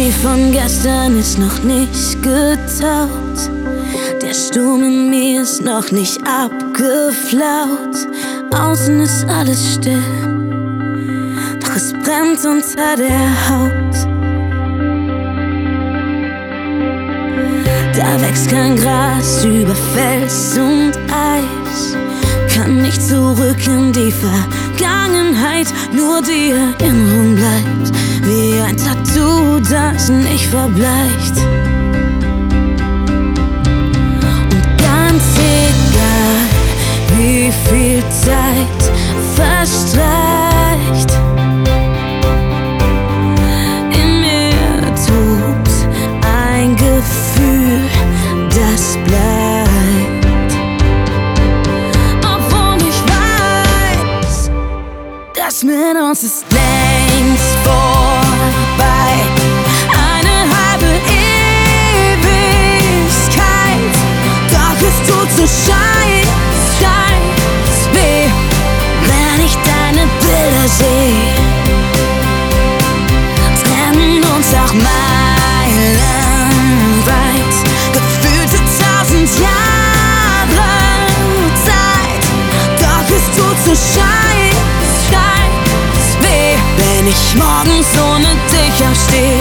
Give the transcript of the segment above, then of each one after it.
Schnee von gestern ist noch nicht getaut. Der Sturm in mir ist noch nicht abgeflaut. Außen ist alles still, doch es brennt unter der Haut. Da wächst kein Gras über Fels und Eis, kann nicht zurück in die Vergangenheit, nur die Erinnerung bleibt, wie ein Tattoo, das nicht verbleicht. Und ganz egal, wie viel Zeit verstreicht, in mir tobt ein Gefühl, das bleibt. Obwohl ich weiß, das mit uns ist längst vorbei. Eine halbe Ewigkeit, doch es tut so scheiß weh, wenn ich deine Bilder seh. Trennen uns auch meilenweit, gefühlte 1000 Jahre Zeit, doch es tut so scheiß weh, wenn ich morgens ohne dich aufsteh.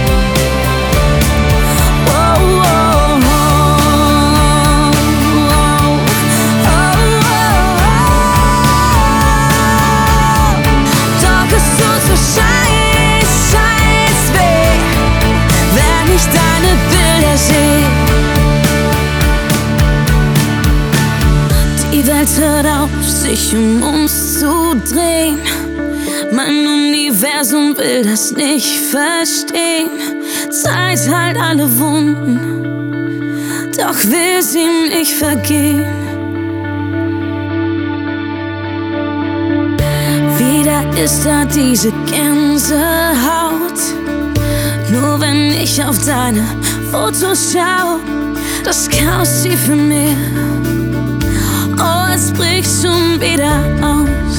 Doch es tut so scheiß weh, wenn ich deine Bilder seh. Die Welt hört auf, sich um uns zu drehen. Mein Universum will das nicht verstehen. Zeit heilt alle Wunden, doch will sie nicht vergehen. Wieder ist da diese Gänsehaut, nur wenn ich auf deine Fotos schau. Das Chaos tief in mir, oh, es bricht schon wieder aus.